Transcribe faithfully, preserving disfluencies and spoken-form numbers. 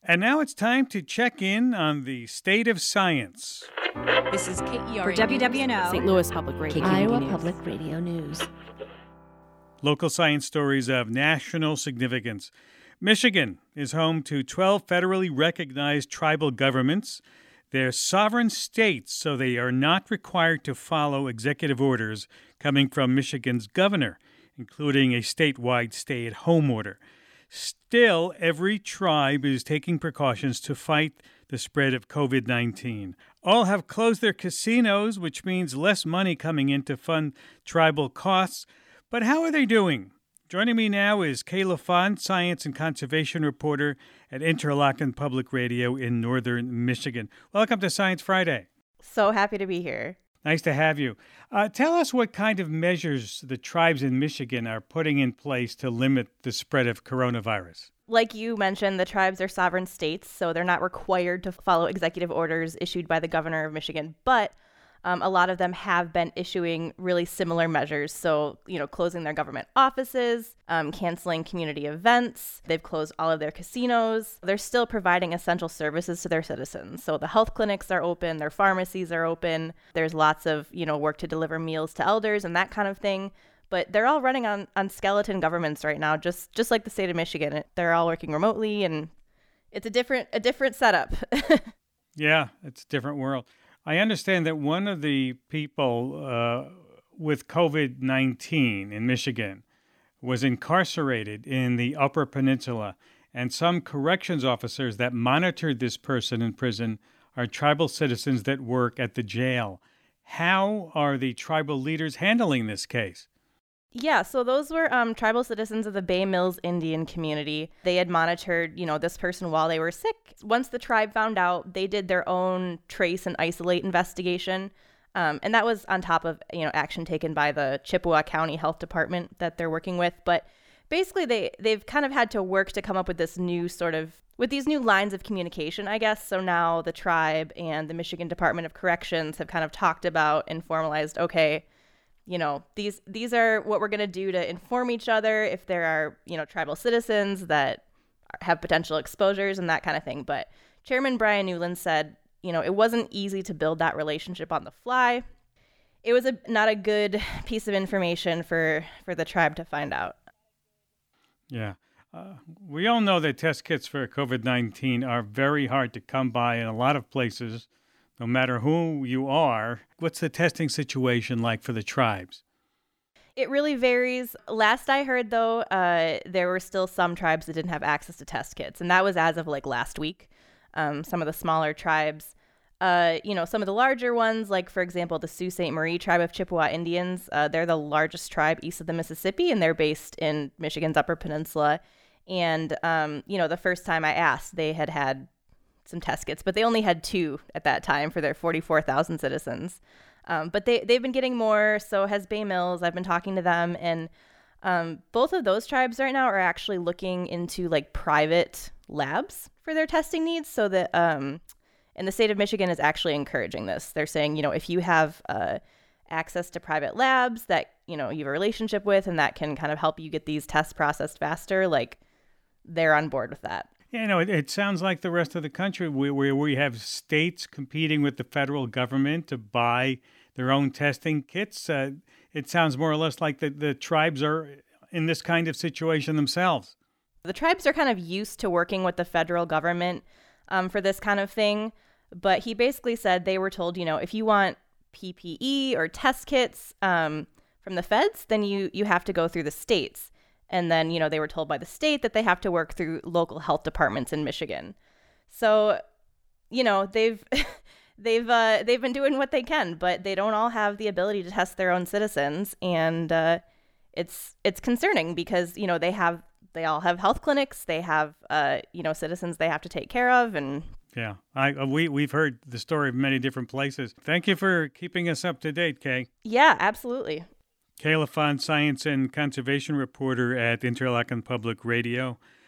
And now it's time to check in on the state of science. This is K E R For W W N O, Saint Louis Public Radio, Iowa News. Public Radio News. Local science stories of national significance. Michigan is home to twelve federally recognized tribal governments. They're sovereign states, so they are not required to follow executive orders coming from Michigan's governor, including a statewide stay-at-home order. Still, every tribe is taking precautions to fight the spread of covid nineteen. All have closed their casinos, which means less money coming in to fund tribal costs. But how are they doing? Joining me now is Kayla Fond, science and conservation reporter at Interlochen Public Radio in northern Michigan. Welcome to Science Friday. So happy to be here. Nice to have you. Uh, tell us what kind of measures the tribes in Michigan are putting in place to limit the spread of coronavirus. Like you mentioned, the tribes are sovereign states, so they're not required to follow executive orders issued by the governor of Michigan. But um, a lot of them have been issuing really similar measures. So, you know, closing their government offices, um, canceling community events. They've closed all of their casinos. They're still providing essential services to their citizens. So the health clinics are open, their pharmacies are open. There's lots of, you know, work to deliver meals to elders and that kind of thing. But they're all running on, on skeleton governments right now, just just like the state of Michigan. They're all working remotely, and it's a different a different setup. Yeah, it's a different world. I understand that one of the people uh, with covid nineteen in Michigan was incarcerated in the Upper Peninsula, and some corrections officers that monitored this person in prison are tribal citizens that work at the jail. How are the tribal leaders handling this case? Yeah, so those were um, tribal citizens of the Bay Mills Indian community. They had monitored, you know, this person while they were sick. Once the tribe found out, they did their own trace and isolate investigation. Um, and that was on top of, you know, action taken by the Chippewa County Health Department that they're working with. But basically, they, they've kind of had to work to come up with this new sort of, with these new lines of communication, I guess. So now the tribe and the Michigan Department of Corrections have kind of talked about and formalized, okay, you know, these these are what we're going to do to inform each other if there are, you know, tribal citizens that have potential exposures and that kind of thing. But Chairman Brian Newland said, you know, it wasn't easy to build that relationship on the fly. It was a, not a good piece of information for, for the tribe to find out. Yeah. Uh, we all know that test kits for covid nineteen are very hard to come by in a lot of places. No matter who you are, what's the testing situation like for the tribes? It really varies. Last I heard, though, uh, there were still some tribes that didn't have access to test kits, and that was as of like last week. Um, some of the smaller tribes, uh, you know, some of the larger ones, like, for example, the Sault Ste. Marie tribe of Chippewa Indians, uh, they're the largest tribe east of the Mississippi, and they're based in Michigan's Upper Peninsula. And, um, you know, the first time I asked, they had had some test kits, but they only had two at that time for their forty-four thousand citizens. Um, but they, they've been getting more. So has Bay Mills. I've been talking to them. And um, both of those tribes right now are actually looking into like private labs for their testing needs. So that, um, and the state of Michigan is actually encouraging this. They're saying, you know, if you have uh, access to private labs that, you know, you have a relationship with and that can kind of help you get these tests processed faster, like they're on board with that. Yeah, you know, it, it sounds like the rest of the country where we, we have states competing with the federal government to buy their own testing kits. Uh, it sounds more or less like the, the tribes are in this kind of situation themselves. The tribes are kind of used to working with the federal government um, for this kind of thing. But he basically said they were told, you know, if you want P P E or test kits um, from the feds, then you, you have to go through the states. And then, you know, they were told by the state that they have to work through local health departments in Michigan. So, you know, they've they've uh, they've been doing what they can, but they don't all have the ability to test their own citizens, and uh, it's it's concerning because, you know, they have they all have health clinics, they have uh, you know, citizens they have to take care of, and yeah, I we we've heard the story of many different places. Thank you for keeping us up to date, Kay. Yeah, absolutely. Kayla Fond, science and conservation reporter at Interlochen Public Radio.